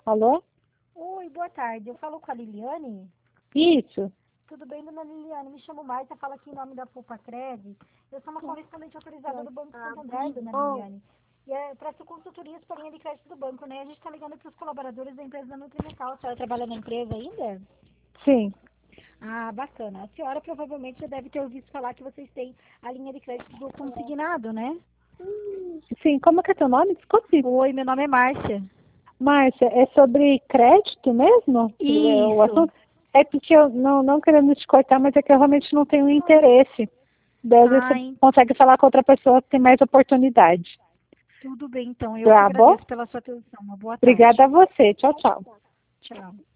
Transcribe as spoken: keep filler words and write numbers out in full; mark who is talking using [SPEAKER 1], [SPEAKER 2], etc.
[SPEAKER 1] Alô?
[SPEAKER 2] Oi, boa tarde. Eu falo com a Liliane.
[SPEAKER 1] Isso.
[SPEAKER 2] Tudo bem, dona Liliane? Me chamo Marta, falo aqui em nome da Poupa Cred. Eu sou uma correspondente autorizada do Banco Santander, dona Liliane. E é, presto consultorias para a linha de crédito do banco, né? A gente está ligando para os colaboradores da empresa da Nutrimental. A senhora trabalha na empresa ainda?
[SPEAKER 1] Sim.
[SPEAKER 2] Ah, bacana. A senhora provavelmente já deve ter ouvido falar que vocês têm a linha de crédito do consignado, né?
[SPEAKER 1] Sim, como que é teu nome? Desculpe.
[SPEAKER 2] Oi, meu nome é Márcia.
[SPEAKER 1] Márcia, é sobre crédito mesmo? É, o
[SPEAKER 2] Isso.
[SPEAKER 1] assunto é porque eu não, não querendo te cortar, mas é que eu realmente não tenho interesse. Daí você
[SPEAKER 2] Ai,
[SPEAKER 1] consegue falar com outra pessoa que tem mais oportunidade.
[SPEAKER 2] tudo bem, então. Eu que
[SPEAKER 1] Tá bom?
[SPEAKER 2] agradeço pela sua atenção. Uma boa
[SPEAKER 1] Obrigada
[SPEAKER 2] tarde.
[SPEAKER 1] a você. Tchau, tchau.
[SPEAKER 2] Tchau.